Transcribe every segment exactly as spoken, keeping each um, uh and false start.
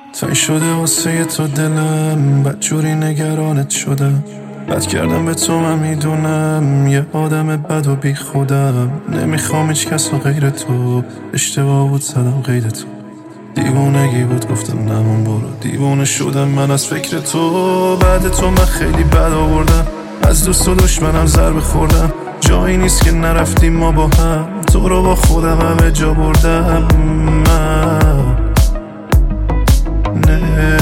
تای شده واسه تو دلم، بدجوری نگرانت شدم. بد کردم به تو من میدونم، یه آدم بد و بی خودم. نمیخوام هیچ کس و غیر تو، اشتباه بود زدم قید تو. دیوونگی بود گفتم نمون برو، دیوونه شدم من از فکر تو. بعد تو من خیلی بد آوردم، از دوست و دشمنم ضربه خوردم. جایی نیست که نرفتیم ما با هم، تو رو با خودم همه جا بردم من. نه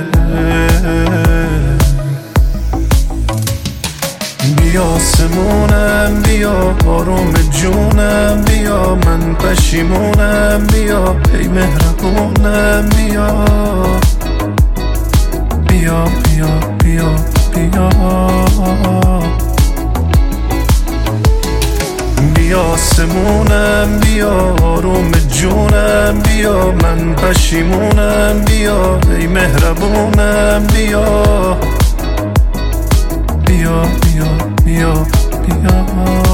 بیا آسمونم، بیا آروم جونم، بیا من پشیمونم، بیا ای مهربونم، بیا بیا بیا بیا بیا بیا آسمونم، بیا آروم جونم، بیا من پشیمونم، بیا ای مهربونم، بیا بیا بیا بیا بیا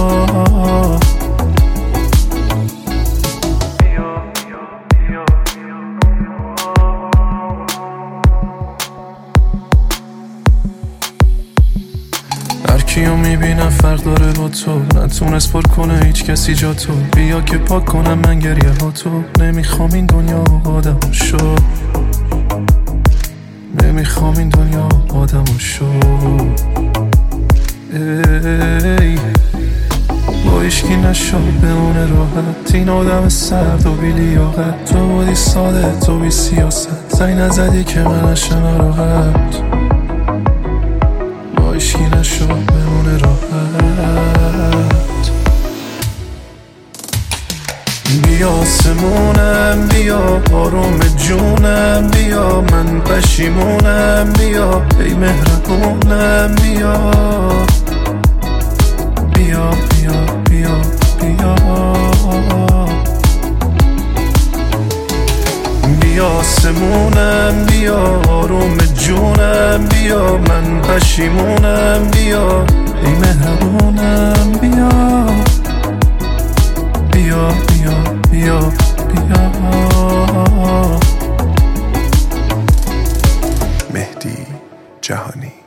هرکیو میبینم فرق داره با تو، نتونست پر کنه هیچ کسی جا تو. بیا که پاک کنم من گریه ها تو، نمیخوام این دنیا آدم شو، نمیخوام این دنیا آدم شو. ای با ایشکی نشو بمونه راحت، این آدم سرد و بی لیاقت. تو بودی ساده، تو بی سیاست، زنگ نزدی که من نشم راحت. با ایشکی نشو بمونه راحت. بیا آسمونم، بیا آروم جونم، بیا من پشیمونم، بیا ای مهربونم، بیا بیا بیا بیا بیا بیا آسمونم، بیا آروم جونم، بیا من پشیمونم، بیا ای مهربونم، بیا بیا بیا بیا بیا مهدی جهانی.